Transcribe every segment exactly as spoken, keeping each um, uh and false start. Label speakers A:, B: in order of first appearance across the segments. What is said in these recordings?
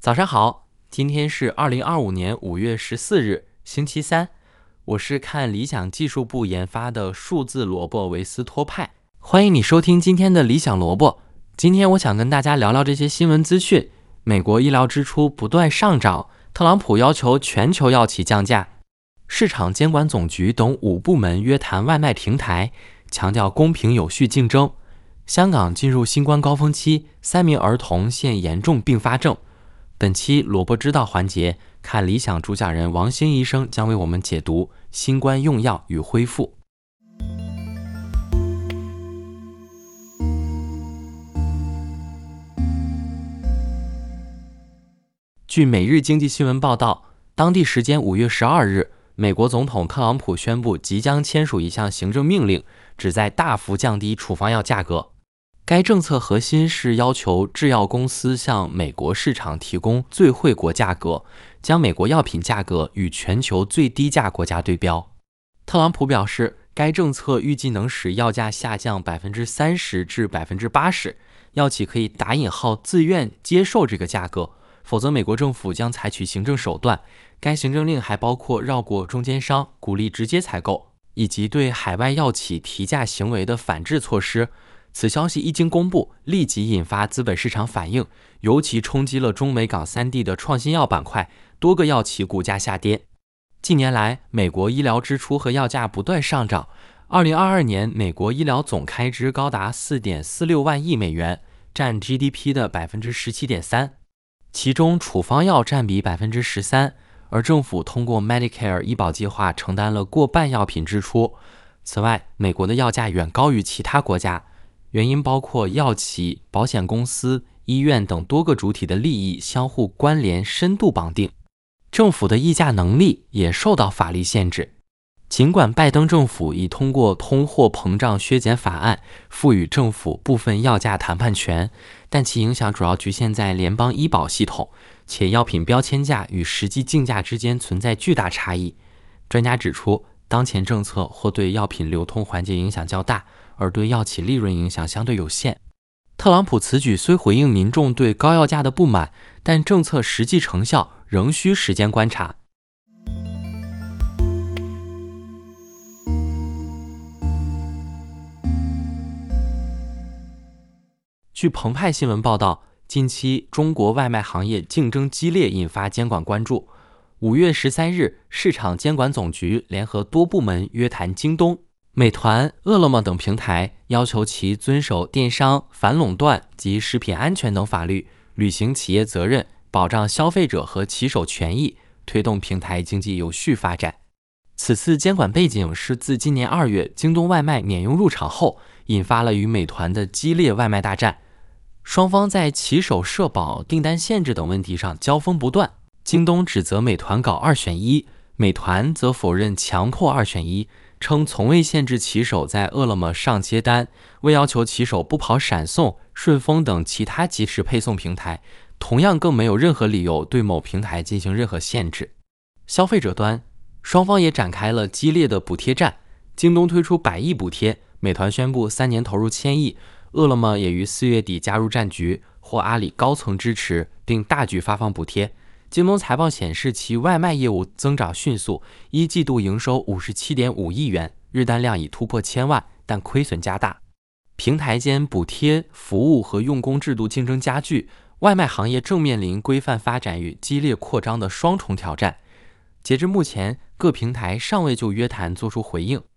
A: 早上好，今天是二零二五年五月十四日，星期三。我是看理想技术部研发的数字萝卜维斯托派，欢迎你收听今天的理想萝卜。今天我想跟大家聊聊这些新闻资讯。美国医疗支出不断上涨，特朗普要求全球药企降价，市场监管总局等五部门约谈外卖平台，强调公平有序竞争。香港进入新冠高峰期，三名儿童现严重并发症。本期萝卜知道环节，看理想主讲人王兴医生将为我们解读新冠用药与恢复。据每日经济新闻报道，当地时间五月十二日，美国总统特朗普宣布即将签署一项行政命令，旨在大幅降低处方药价格。该政策核心是要求制药公司向美国市场提供最惠国价格，将美国药品价格与全球最低价国家对标。特朗普表示，该政策预计能使药价下降 百分之三十 至 百分之八十， 药企可以打引号自愿接受这个价格，否则美国政府将采取行政手段。该行政令还包括绕过中间商，鼓励直接采购，以及对海外药企提价行为的反制措施。此消息一经公布，立即引发资本市场反应，尤其冲击了中美港三地的创新药板块，多个药企股价下跌。近年来，美国医疗支出和药价不断上涨。二零二二年，美国医疗总开支高达 四点四六万亿美元，占 G D P 的 百分之十七点三， 其中处方药占比 百分之十三， 而政府通过 Medicare 医保计划承担了过半药品支出。此外，美国的药价远高于其他国家，原因包括药企、保险公司、医院等多个主体的利益相互关联深度绑定，政府的议价能力也受到法律限制。尽管拜登政府已通过通货膨胀削减法案赋予政府部分药价谈判权，但其影响主要局限在联邦医保系统，且药品标签价与实际竞价之间存在巨大差异。专家指出，当前政策或对药品流通环节影响较大，而对药企利润影响相对有限。特朗普此举虽回应民众对高药价的不满，但政策实际成效仍需时间观察。据澎湃新闻报道，近期中国外卖行业竞争激烈，引发监管关注。五月十三日，市场监管总局联合多部门约谈京东、美团、饿了么等平台，要求其遵守电商、反垄断及食品安全等法律，履行企业责任，保障消费者和骑手权益，推动平台经济有序发展。此次监管背景是自今年二月京东外卖免佣入场后，引发了与美团的激烈外卖大战。双方在骑手社保、订单限制等问题上交锋不断。京东指责美团搞二选一，美团则否认强迫二选一，称从未限制骑手在饿了么上接单，未要求骑手不跑闪送、顺丰等其他即时配送平台，同样更没有任何理由对某平台进行任何限制。消费者端，双方也展开了激烈的补贴战。京东推出百亿补贴，美团宣布三年投入千亿，饿了么也于四月底加入战局，获阿里高层支持，并大举发放补贴。京东财报显示，其外卖业务增长迅速，一季度营收 五十七点五亿元，日单量已突破千万，但亏损加大。平台间补贴、服务和用工制度竞争加剧，外卖行业正面临规范发展与激烈扩张的双重挑战。截至目前，各平台尚未就约谈作出回应。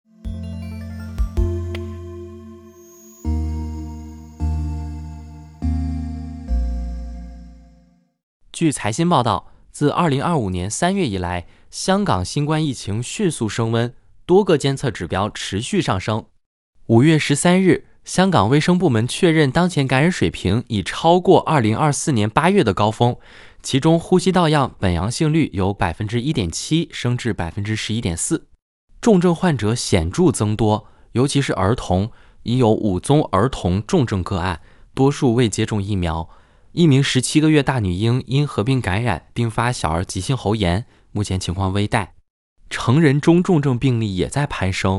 A: 据财新报道，自二零二五年三月以来，香港新冠疫情迅速升温，多个监测指标持续上升。五月十三日，香港卫生部门确认当前感染水平已超过二零二四年八月的高峰，其中呼吸道样本阳性率由 百分之一点七 升至 百分之十一点四， 重症患者显著增多，尤其是儿童，已有五宗儿童重症个案，多数未接种疫苗。一名十七个月大女婴因合并感染并发小儿急性喉炎，目前情况危殆。成人中重症病例也在攀升，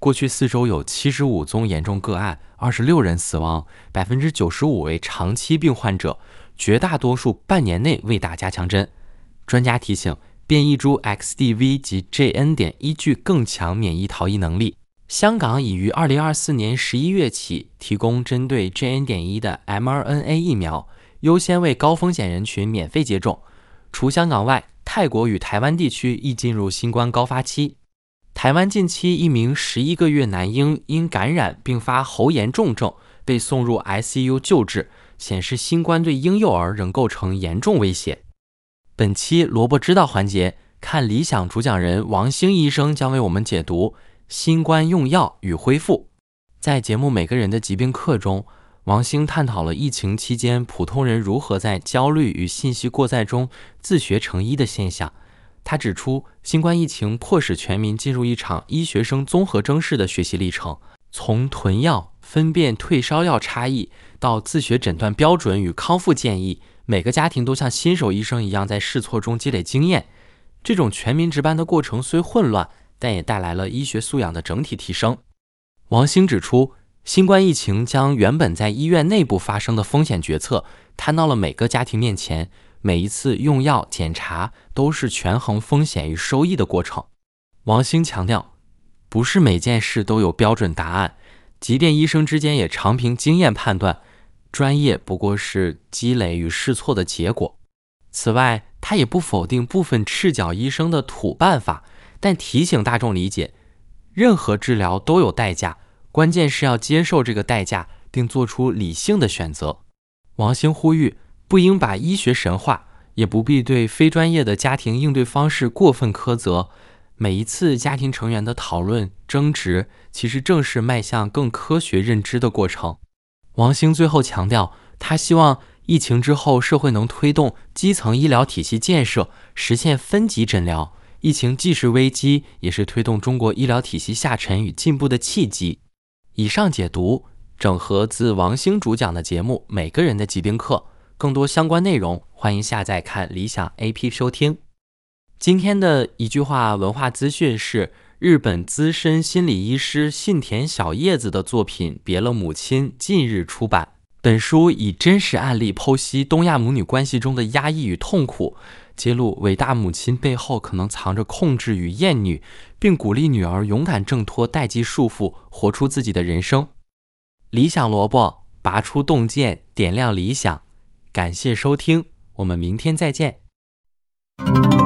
A: 过去四周有七十五宗严重个案，二十六人死亡， 百分之九十五 为长期病患者，绝大多数半年内未打加强针。专家提醒，变异株 X D V 及 J N 点依具更强免疫逃逸能力。香港已于二零二四年十一月起提供针对 J N 点一 的 M R N A 疫苗，优先为高风险人群免费接种。除香港外，泰国与台湾地区亦进入新冠高发期。台湾近期一名十一个月男婴因感染并发喉炎重症被送入 I C U 救治，显示新冠对婴幼儿仍构成严重威胁。本期萝卜知道环节，看理想主讲人王兴医生将为我们解读新冠用药与恢复。在节目每个人的疾病课中，王兴探讨了疫情期间普通人如何在焦虑与信息过载中自学成医的现象。他指出，新冠疫情迫使全民进入一场医学生综合征式的学习历程，从囤药、分辨退烧药差异到自学诊断标准与康复建议，每个家庭都像新手医生一样在试错中积累经验。这种全民值班的过程虽混乱，但也带来了医学素养的整体提升。王兴指出，新冠疫情将原本在医院内部发生的风险决策摊到了每个家庭面前，每一次用药检查都是权衡风险与收益的过程。王兴强调，不是每件事都有标准答案，即便医生之间也常凭经验判断，专业不过是积累与试错的结果。此外，他也不否定部分赤脚医生的土办法，但提醒大众理解，任何治疗都有代价，关键是要接受这个代价，并做出理性的选择。王兴呼吁，不应把医学神化，也不必对非专业的家庭应对方式过分苛责。每一次家庭成员的讨论、争执，其实正是迈向更科学认知的过程。王兴最后强调，他希望疫情之后社会能推动基层医疗体系建设，实现分级诊疗。疫情既是危机，也是推动中国医疗体系下沉与进步的契机。以上解读整合自王兴主讲的节目《每个人的疾病课》，更多相关内容欢迎下载看理想 A P P 收听。今天的一句话文化资讯是日本资深心理医师信田小叶子的作品《别了母亲》近日出版。本书以真实案例剖析东亚母女关系中的压抑与痛苦，揭露伟大母亲背后可能藏着控制与厌女，并鼓励女儿勇敢挣脱代际束缚，活出自己的人生。理想萝卜，拔出洞见，点亮理想。感谢收听，我们明天再见。